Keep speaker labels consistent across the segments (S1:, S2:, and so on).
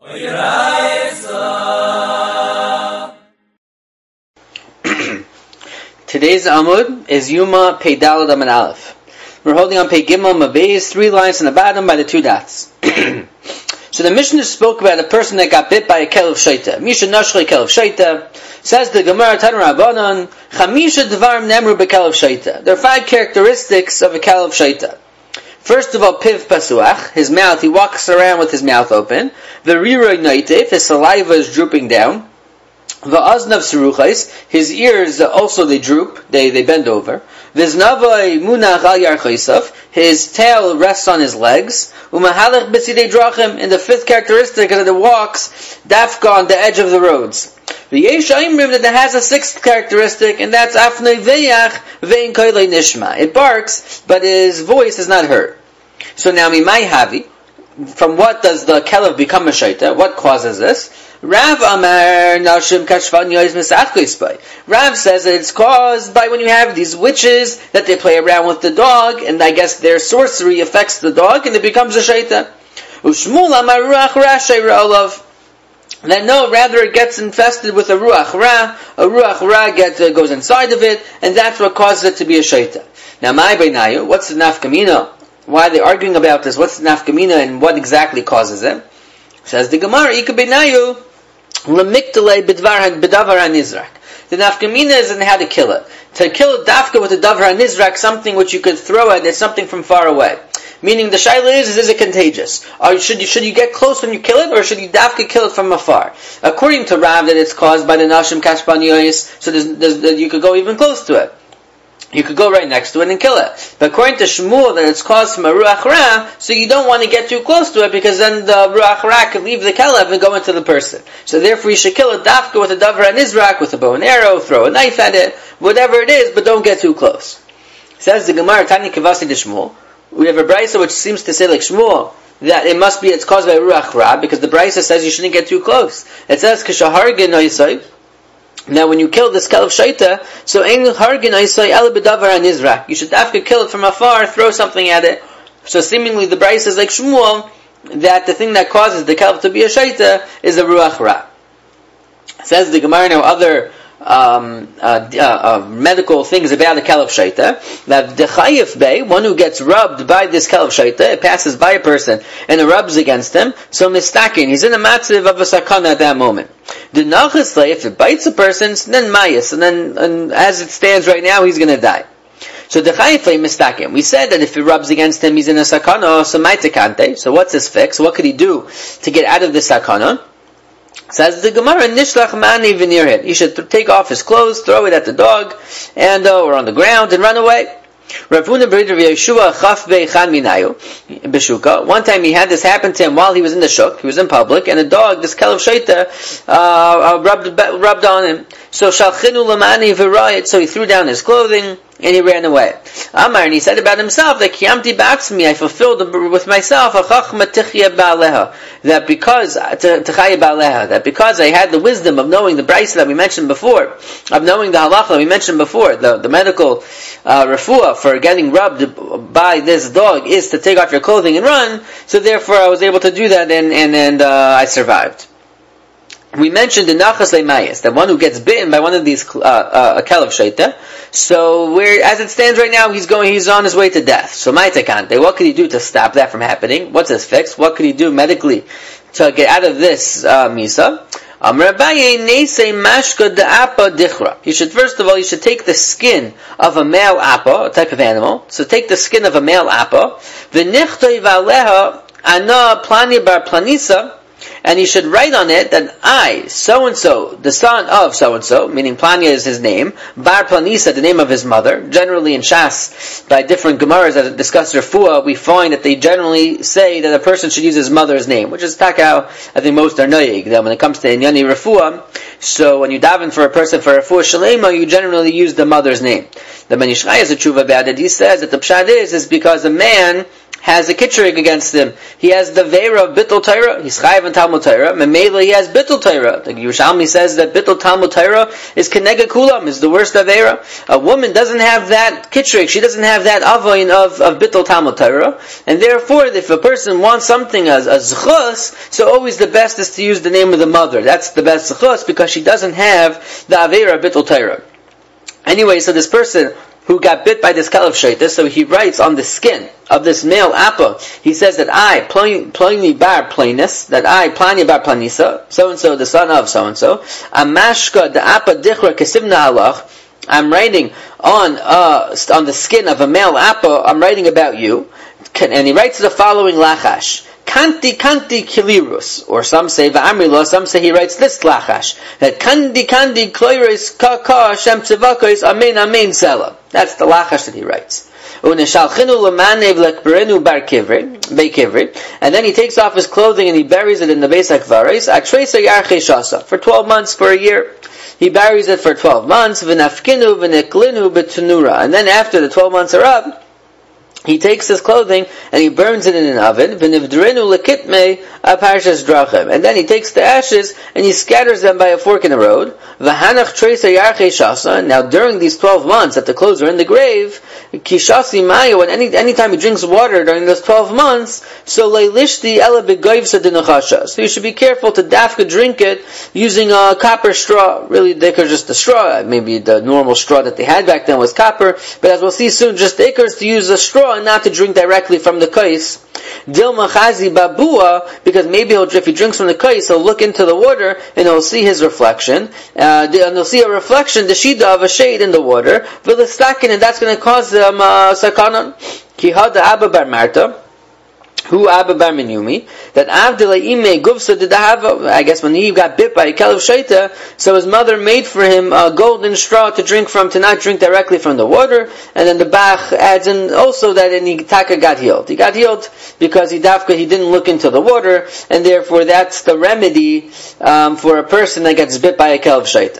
S1: Today's Amud is Yuma Pei Daled Amud Aleph. We're holding on Pei Gimel Mabeis, 3 lines on the bottom by the 2 dots. So the Mishnah spoke about a person that got bit by a Kelev Shaita. Misha Nashli Kelev Shaita. Says the Gemara Tan Rabbanon, Chamisha Dvarim Nemru Bekelev Shaita. There are 5 characteristics of a Kelev Shaita. First of all, Piv Pasuach, his mouth, he walks around with his mouth open. The Riroy Noitif, his saliva is drooping down. Va'aznav Seruchais, his ears also they droop, they bend over. Viznavai Munach Al Yarchaisaf, his tail rests on his legs. Umahalach B'sidei Drachim, and the 5th characteristic is that it walks dafka on the edge of the roads. V'yesh Aimrim, that it has a 6th characteristic, and that's Afnei Veyach Vein Koilei Nishma. It barks, but his voice is not heard. So now, Mimai Havi, from what does the Kelev become a Shaita? What causes this? Rav Amar Nashim Kashvan Yois Misachlispai. Rav says that it's caused by when you have these witches that they play around with the dog, and I guess their sorcery affects the dog, and it becomes a Shaita. Ushmul Amar Ruach Ra Sheira Olav. That no, rather it gets infested with a Ruach Ra. A Ruach Ra goes inside of it, and that's what causes it to be a Shaita. Now, my Beinayu, what's the nafkamina? Why are they arguing about this? What's the nafkamina, and what exactly causes it? Says the Gemara, Ika Beinayu, Lemikdale B'davar HaNizrak. The nafkamina is in how to kill it. To kill it dafka with a davar HaNizrak, something which you could throw at, it's something from far away. Meaning the shaila is it contagious? Or should you get close when you kill it, or should you dafka kill it from afar? According to Rav, that it's caused by the Nashim Kashban Yois, so you could go even close to it. You could go right next to it and kill it. But according to Shmuel, that it's caused from a Ruach Ra, so you don't want to get too close to it, because then the Ruach Ra could leave the Kelev and go into the person. So therefore you should kill it dafka with a davar HaNizrak, with a bow and arrow, throw a knife at it, whatever it is, but don't get too close. Says the Gemara, Tani Kavasi de Shmuel. We have a Brisa which seems to say like Shmuel, that it's caused by Ruach Ra, because the Brisa says you shouldn't get too close. It says, Kishahargin Noisai. Now, when you kill this Kelev Shaita, so Ein Hargin Noisai El B'davar HaNizrak. You should have to kill it from afar, throw something at it. So seemingly the Brisa is like Shmuel, that the thing that causes the Kelev to be a Shaita is a Ruach Ra. Says the Gemara, now other medical things about the Kelev Shaita, that the Chayif Bey, one who gets rubbed by this Kelev Shaita, it passes by a person and it rubs against him, so mistaken, he's in a matziv of a sakana at that moment. The Nachas, if it bites a person, then mayas, and as it stands right now, he's going to die. So the Chayif Bey mistaken. We said that if it rubs against him, he's in a sakana, so maitekante. So what's his fix? What could he do to get out of this sakana? Says the Gemara, Nishlach Mani V'nirhid. He should take off his clothes, throw it at the dog, and or on the ground, and run away. Rav Huna B'Rid Rav Yeshua Chaf Be'Chan Minayu B'Shuka. One time he had this happen to him while he was in the shuk. He was in public, and a dog, this Kelev Shaita, rubbed on him. So Shalchinu Lamani V'Rayit. So he threw down his clothing and he ran away. Amar, and he said about himself that Kiyamti Ba'atzmi, I fulfilled with myself a Chachma Tichya Ba'aleha, that because Tichya Ba'aleha, that because I had the wisdom of knowing the Brisa that we mentioned before, of knowing the halacha that we mentioned before, the medical refuah for getting rubbed by this dog is to take off your clothing and run. So therefore, I was able to do that, and I survived. We mentioned the Nachas Leimayas, that one who gets bitten by one of these Kelev Shaita. So as it stands right now, he's on his way to death. So Maitekante, what could he do to stop that from happening? What's his fix? What could he do medically to get out of this Misa? You should, first of all, take the skin of a male appa, a type of animal. So take the skin of a male appa, and you should write on it that I, so-and-so, the son of so-and-so, meaning Planya is his name, Bar Planisa, the name of his mother. Generally in Shas, by different Gemaras that discuss Refuah, we find that they generally say that a person should use his mother's name, which is Takao, I think most are Noyig, that when it comes to Inyani Refuah, so when you daven for a person for Refuah Shalema, you generally use the mother's name. The Man Yishchai has a tshuva about it. He says that the pshat is because a man has a kitcherig against him. He has the Veira of Bittul Torah. He's Chayav and Talmud Torah. Memela, he has Bittul Torah. The Yerushalmi says that Bittul Talmud Torah is Kenega Kulam, is the worst Aveira. A woman doesn't have that kitcherig. She doesn't have that Avain of Bittul Talmud Torah. And therefore, if a person wants something as a Zchus, so always the best is to use the name of the mother. That's the best Zchus because she doesn't have the Aveira of Bittul Torah. Anyway, so this person who got bit by this Kalav Shaitas, so he writes on the skin of this male appa, he says that I, Pliny bar Planis, that I, Pliny bar Planisa, so-and-so, the son of so-and-so, Amashka the appa dichra kesivna halach, I'm writing on the skin of a male appa, I'm writing about you, and he writes the following lachash. Kanti kilirus, or some say va'amrila, some say he writes this lachash, that kandi kloiris ka Hashem tzivakos amen amen sela. That's the lachash that he writes. Uneshalchinu lemanev lekberenu bar kivri, and then he takes off his clothing and he buries it in the Beis HaKvaros, atresa yarchei shasa, for 12 months, for a year. He buries it for 12 months, v'nafkinu v'neklinu b'tunura, and then after the 12 months are up, he takes his clothing and he burns it in an oven. And then he takes the ashes and he scatters them by a fork in the road. Now during these 12 months that the clothes are in the grave, anytime he drinks water during those 12 months, so you should be careful to dafka drink it using a copper straw. Really, they could just a straw. Maybe the normal straw that they had back then was copper, but as we'll see soon, just the ikar is to use a straw and not to drink directly from the kais. Dilma chazi babua, because maybe if he drinks from the kais, he'll look into the water and he'll see his reflection. And he'll see a reflection, the shida of a shade in the water. V'listakin, and that's going to cause them sakanon. Ki hada Abba bar Marta, who Abba bar Minyumi, that Avdila ime guvsa didahava. I guess when he got bit by a Kalav Shaita, so his mother made for him a golden straw to drink from, to not drink directly from the water. And then the Bach adds in also that Taka got healed. He got healed because he didn't look into the water, and therefore that's the remedy for a person that gets bit by a Kalav Shaita.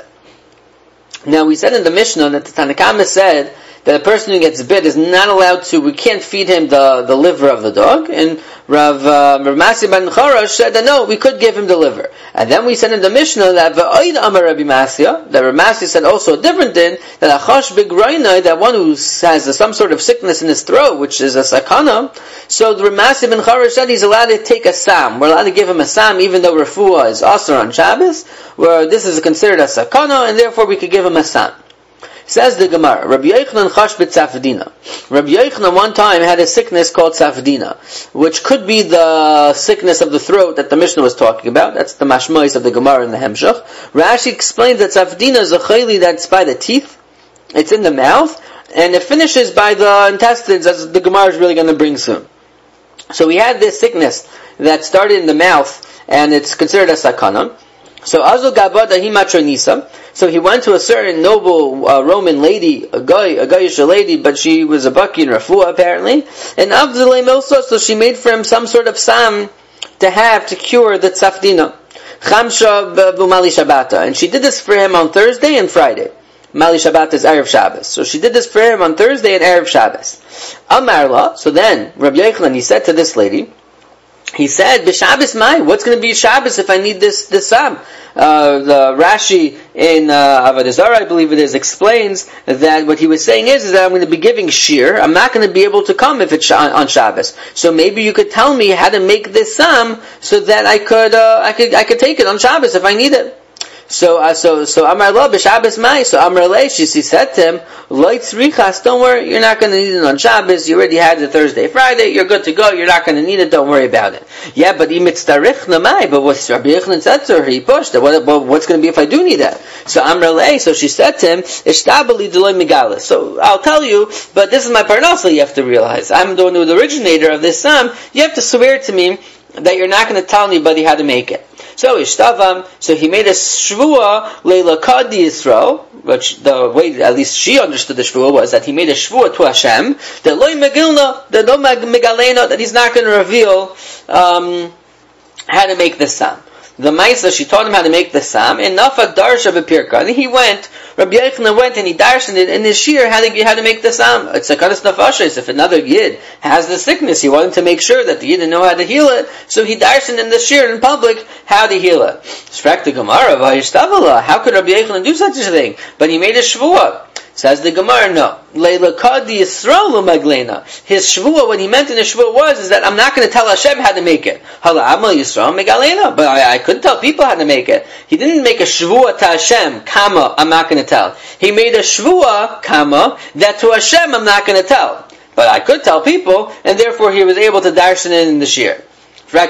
S1: Now we said in the Mishnah that the Tanakama said that a person who gets bit is not allowed to, we can't feed him the liver of the dog. And Rav Masi ben Charash said that no, we could give him the liver. And then we said in the Mishnah that V'oid Amar Rabbi Masya, that Rav Masya said also a different din, that Achash B'groinai, that one who has some sort of sickness in his throat, which is a sakana, so the Rav Masi ben Charash said he's allowed to take a sam. We're allowed to give him a sam even though refuah is asur on Shabbos, where this is considered a sakana, and therefore we could give him a sam. Says the Gemara, Rabbi Yochanan chash b'tzafdina. Rabbi Yochanan one time had a sickness called tzafdina, which could be the sickness of the throat that the Mishnah was talking about. That's the mashmois of the Gemara in the Hemshach. Rashi explains that tzafdina is a chayli that's by the teeth, it's in the mouth, and it finishes by the intestines, as the Gemara is really going to bring soon. So he had this sickness that started in the mouth, and it's considered a sakana. So Azul Gabada Himatronisa. So he went to a certain noble Roman lady, a Goyish lady, but she was a baki in Rafua apparently. And Abdullah Milsa, so she made for him some sort of sam to have to cure the tzafdina. Chamsha b'Mali Shabbata. And she did this for him on Thursday and Friday. Mali Shabbat is Erev Shabbos. So she did this for him on Thursday and Erev Shabbos. Amarla, so then Rabbi Yochanan, he said to this lady, he said, "B'Shabbos Mai, what's going to be Shabbos if I need this sam?" The Rashi in Avodah Zarah, I believe it is, explains that what he was saying is that I'm going to be giving shir. I'm not going to be able to come if it's on Shabbos. So maybe you could tell me how to make this sam so that I could take it on Shabbos if I need it. So Amar Lo b'Shabbos Mai. So Amar Le, she said to him, Lo tzrichas, don't worry, you're not going to need it on Shabbos. You already had it Thursday, Friday. You're good to go. You're not going to need it. Don't worry about it. Yeah, but imitztarich Mai. But what Rabbi Yochanan said to her, he pushed it. What's going to be if I do need that? So Amar Le, so she said to him, Ishtabali deloy migalis. So I'll tell you, but this is my parnasa. You have to realize I'm the originator of this sam. You have to swear to me that you're not going to tell anybody how to make it. So Ishtavam, so he made a shvua leila kadi Yisrael, which the way at least she understood the shvua was that he made a shvua to Hashem that loy megilna, that no megalena, that he's not going to reveal how to make the sam. The Maisa, she taught him how to make the sam, and Nafa Darsha V'Pirka, and he went Rabbi Yochanan went and he darshaned it in his shir how to make the sam. It's sakanas nafashis. If another yid has the sickness, he wanted to make sure that the yid didn't know how to heal it, so he darshaned in the shir in public how to heal it. Shrak the Gemara, how could Rabbi Yochanan do such a thing? But he made a shvuah. Says the Gemara, no. His shvuah, what he meant in his shvuah was that I'm not going to tell Hashem how to make it. But I could tell people how to make it. He didn't make a shvuah to Hashem, kama, I'm not going to tell. He made a shvuah, kama, that to Hashem I'm not going to tell. But I could tell people, and therefore he was able to darshan it in the shir. But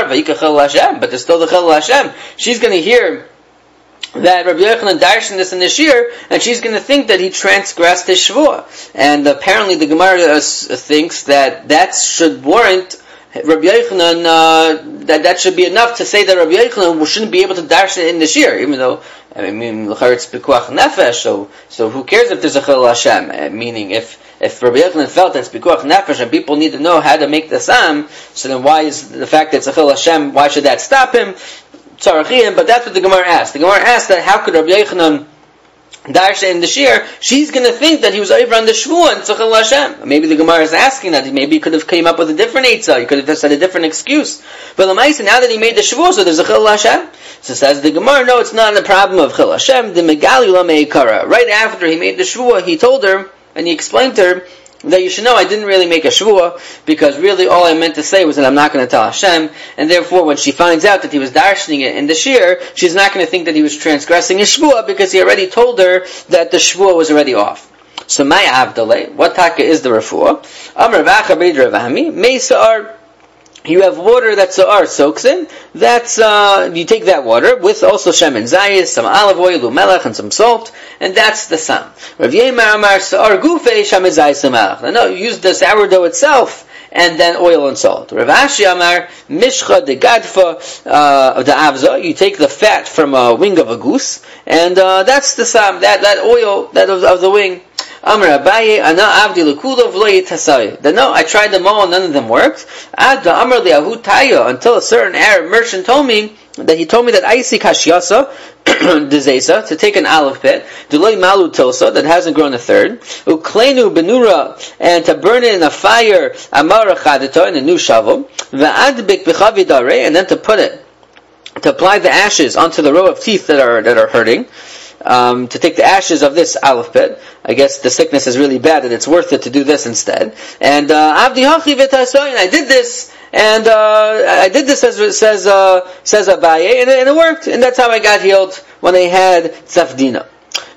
S1: there's still the chel Hashem. She's going to hear that Rabbi Yochanan darshan this in the shir, and she's going to think that he transgressed his shvuah. And apparently the Gemara thinks that should warrant Rabbi Yochanan, that should be enough to say that Rabbi Yochanan shouldn't be able to darshan it in the shir, even though, I mean, it's pikuach nefesh, so who cares if there's a chil Hashem? Meaning, if Rabbi Yochanan felt that it's pikuach nefesh and people need to know how to make the sam, so then why is the fact that it's a chil Hashem, why should that stop him? But that's what the Gemara asked. The Gemara asked that how could Rabbi Yochanan darshan in the shir? She's going to think that he was over on the shvuah and tzachel Hashem. Maybe the Gemara is asking that maybe he could have came up with a different eitzah. He could have just had a different excuse. But l'maisa, now that he made the shvuah, so there's a chil Hashem. So says the Gemara, no, it's not a problem of chil Hashem. The megali la meikara. Right after he made the shvuah, he told her and he explained to her that you should know I didn't really make a shvuah, because really all I meant to say was that I'm not going to tell Hashem, and therefore when she finds out that he was darshaning it in the shir, she's not going to think that he was transgressing his shvuah, because he already told her that the shvuah was already off. So my avdale, what taka is the refuah? Amar vacha beid ravami, mei sa'ar. You have water that Sa'ar soaks in. That's, you take that water with also Shemen Zayis, some olive oil, umelech, and some salt, and that's the sam. Rav Yemar Amar Sa'ar Gufei Shemen Zayis umelech. No, you use the sourdough itself, and then oil and salt. Rav Ashi Amar Mishcha de Gadfa de Avza. You take the fat from a wing of a goose, and that's the sam, that oil that of the wing. Amar Abaye, Ana Avdi Lekula V'lo Yitasai. No, I tried them all, none of them worked. Ad Amar Liahu Taya, until a certain Arab merchant told me that Aisi Kashyasa, Dezesa, to take an olive pit, Duloi Malu Tosa, that hasn't grown a third, Uklenu Benura, and to burn it in a fire, Amara Chadito, in a new shovel, Va'adbik B'chavi Dare, and then to apply the ashes onto the row of teeth that are hurting. To take the ashes of this olive pit. I guess the sickness is really bad and it's worth it to do this instead. And Avdi Hachi V'Tasoyin, I did this, and I did this says Abaye, and it worked, and that's how I got healed when I had Tzafdina.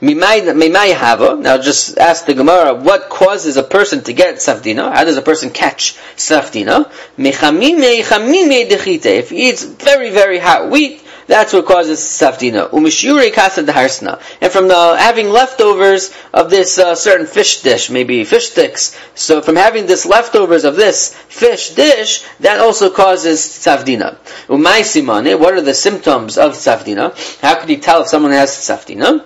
S1: Now just ask the Gemara, what causes a person to get Tzafdina? How does a person catch Tzafdina? If he eats very, very hot wheat, that's what causes Tzafdina. And from having leftovers of this certain fish dish, maybe fish sticks, so from having this leftovers of this fish dish, that also causes Tzafdina. What are the symptoms of Tzafdina? How could you tell if someone has Tzafdina?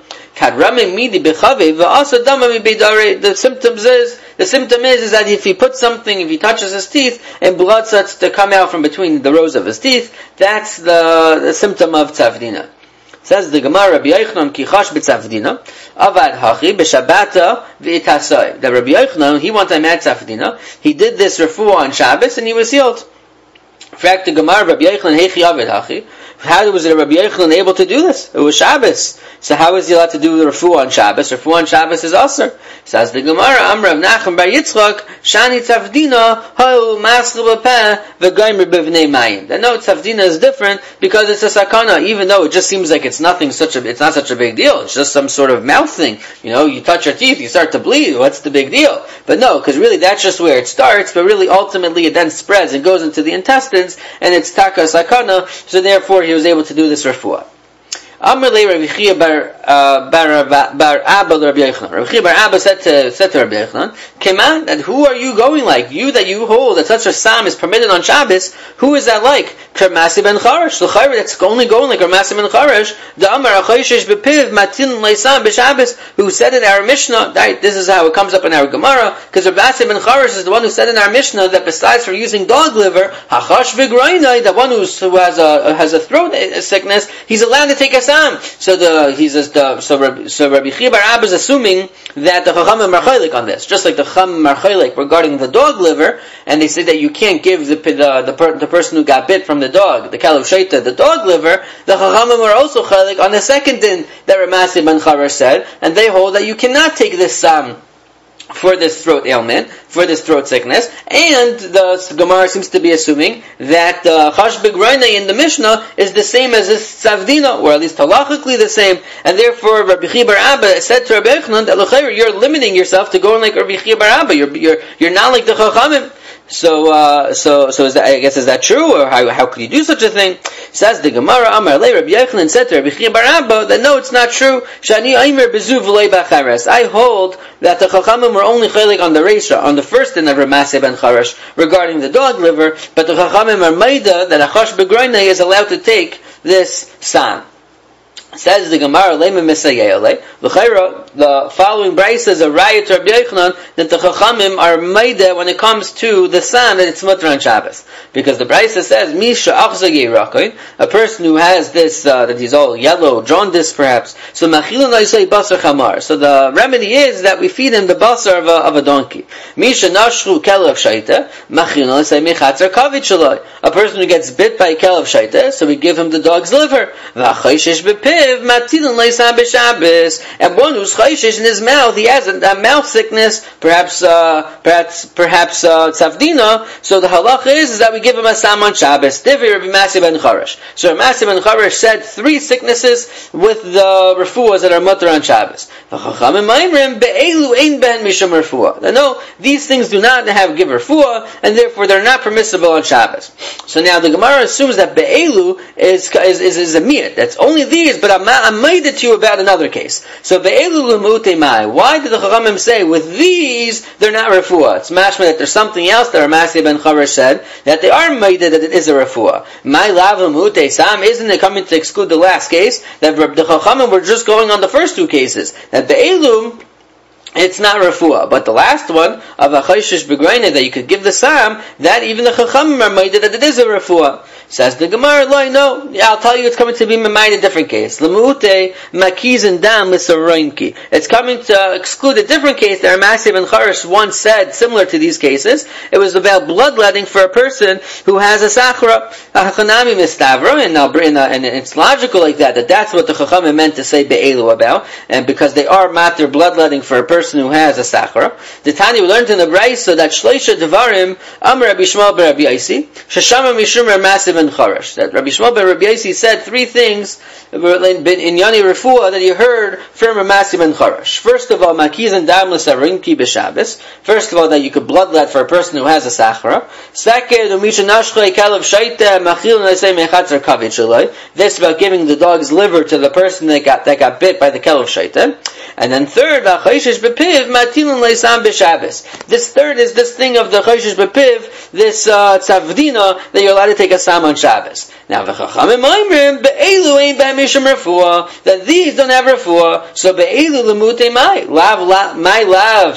S1: The symptom is that if he puts something, if he touches his teeth, and blood starts to come out from between the rows of his teeth, that's the symptom of Tzafdina. Says the Gemara, Rabbi Yochanan kichash b'Tzafdina, avad hachi b'Shabbata v'itasai. That Rabbi Yochanan, he one time had Tzafdina, he did this refuah on Shabbos, and he was healed. In fact, the Gemara, Rabbi Yochanan hechi avad hachi. How was Rabbi Yochanan able to do this? It was Shabbos. So how is he allowed to do the refuah on Shabbos? Refuah on Shabbos is asur. Says the Gemara, Amrav Nachum bar Yitzchak, Shani Tzafdina, Ha'u Maschil B'Peh, V'Goymer B'Vnei Mayim. That no, Tzafdina is different because it's a sakana, even though it just seems like it's not such a big deal. It's just some sort of mouth thing. You touch your teeth, you start to bleed. What's the big deal? But no, because really that's just where it starts, but really ultimately it then spreads and goes into the intestines, and it's taka sakana, so therefore he was able to do this refuah. Amalei Rabbi Chia bar Abba Rabbi Yochanan. Rabbi Chia bar Abba said to Rabbi Yochanan, Kema, that who are you going like? You that you hold that such a sam is permitted on Shabbos, who is that like? Karmasi ben Charash. The Chayr that's only going like Karmasi ben Charash, the Amar Achayshish bepiv matin leisam b'Shabbos, who said in our Mishnah, this is how it comes up in our Gemara, because Karmasi ben Charash is the one who said in our Mishnah that besides for using dog liver, Hachash v'Grainai, the one who has a throat sickness, he's allowed to take a sam sam. So Rabbi Chia bar Abba is assuming that the Chachamim are chaylik on this, just like the Chachamim are chaylik regarding the dog liver, and they say that you can't give the person who got bit from the dog, the kalav shaita, the dog liver. The Chachamim are also chaylik on the second din that Ramasi ben Charash said, and they hold that you cannot take this sam for this throat ailment, for this throat sickness, and the Gemara seems to be assuming that the chash begroina in the Mishnah is the same as this tzavdina, or at least halachically the same, and therefore Rabbi Chia bar Abba said to Rabbi Yochanan that l'chayr, you're limiting yourself to going like Rabbi Chia bar Abba. You're not like the Chachamim. So is that, I guess, is that true, or how could you do such a thing? Says the Gemara, Amar le Rabbi Yochanan said to Rabbi Chia bar Abba that no, it's not true. Shani aimer bezu v'lei b'chares. I hold that the Chachamim were only chaylik on the Reisha, on the first din of Ramasi ben Charash regarding the dog liver, but the Chachamim are maida that a chash begroina is allowed to take this sam. Says the Gemara, the following brayso is a raya to Rabbi Yochanan that the Chachamim are maida when it comes to the sam that it's mutter on Shabbos, because the brayso says Misha achzagei rakoin, a person who has this that he's all yellow, jaundice perhaps. So machilun loisei basar chamar. So the remedy is that we feed him the basar of a donkey. Misha nashru kelav shaita machilun loisei mechatzer kavit shaloi. A person who gets bit by a kelav shaita, so we give him the dog's liver. V'achayshish b'pih. And one who's chayshish in his mouth, he has a mouth sickness, perhaps tzavdina. So the halacha is that we give him a sam on Shabbos. Divi Rabbi Masi ben Charash. So Rabbi Masi ben Charash said 3 sicknesses with the refuahs that are mutter on Shabbos. No, these things do not have give refuah, and therefore they're not permissible on Shabbos. So now the Gemara assumes that be'elu is a miyat. That's only these, but I'm made it to you about another case. So be'elu l'mutei mai. Why did the Chachamim say with these they're not refuah? It's mashma that there's something else that Ramasi ben Charash said that they are made that it is a refuah. My lav l'mutei sam, isn't it coming to exclude the last case that the Chachamim were just going on the first 2 cases that be'elu it's not refuah, but the last one of a chayshish begroina that you could give the sam, that even the Chachamim are made that it is a refuah. Says the Gemara, no, I'll tell you it's coming to be in a different case. L'mu'ute makiz and dam l'saroinki. It's coming to exclude a different case that Ramasi ben Charash once said, similar to these cases. It was about bloodletting for a person who has a sachra, a hachanami mistavra, and it's logical like that that's what the Chachamim meant to say be'elu about, and because they are matter bloodletting for a person who has a sachra. The Tani we learned in the Brayso that shleisha devarim amar Rabbi Shmuel ben Rabbi Yosi sheshama mishum Ramasi ben Charash, that Rabbi Shmuel ben Rabbi Yosi said 3 things in Yani Refuah that he heard from Ramasi ben Charash. First of all, makiz and dam l'sarinki b'Shabbos. First of all, that you could bloodlet for a person who has a sachra. Second, umisha nashchay kalav shaita machil n'asei mechatzer kavit shaloi. This about giving the dog's liver to the person that got bit by the kalav shaita. And then third, v'chayshish b'piv matilun leisam b'Shabbos. This third is this thing of the chayshish b'piv, this tzavdina that you're allowed to take a sam on Shabbos. Now the Chachamim Oimrim be'elu ain't b'hem mishum refuah, that these don't have refuah. So be'elu l'mutei mai lav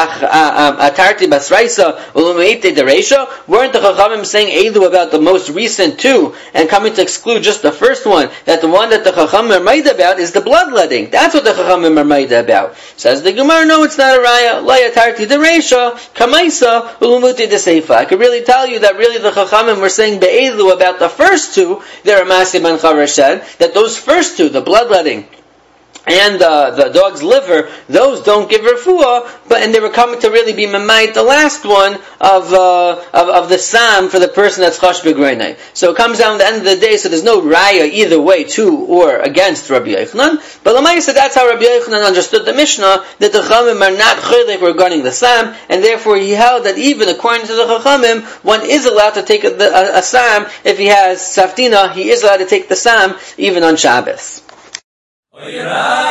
S1: atarti basraisa ulumeite dereisha. Weren't the Chachamim saying elu about the most recent 2 and coming to exclude just the first one? That the one that the Chachamim are made about is the bloodletting. That's what the Chachamim are made about. Says the Gemara, no, it's not a raya. La atarti dereisha kamaisa ulumute deseifa. I could really tell you that really the Chachamim were saying be'elu about the first 2 that Ramasi ben Charash said, that those first 2, the bloodletting and the dog's liver, those don't give refuah, and they were coming to really be mamayit the last one of the sam for the person that's chash b'greinai. So it comes down to the end of the day, so there's no raya either way to or against Rabbi Yochanan. But Lamaisa, that's how Rabbi Yochanan understood the Mishnah, that the Chachamim are not chaylik regarding the sam, and therefore he held that even according to the Chachamim, one is allowed to take a sam if he has saftina. He is allowed to take the sam even on Shabbos.